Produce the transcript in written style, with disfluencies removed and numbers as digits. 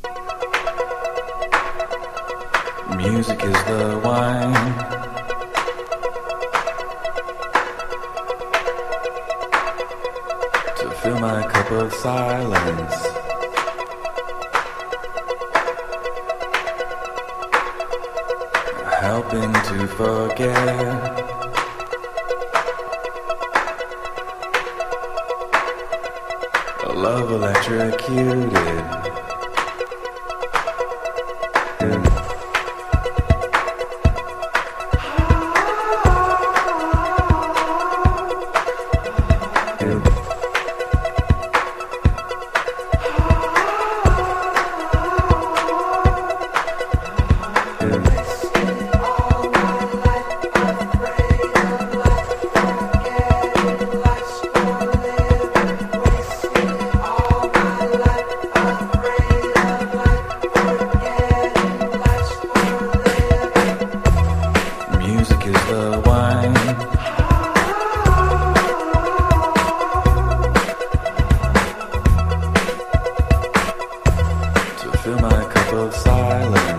Music is the wine to fill my cup of silence. Helping to forget a love electrocuted. Music is the wine to fill my cup of silence.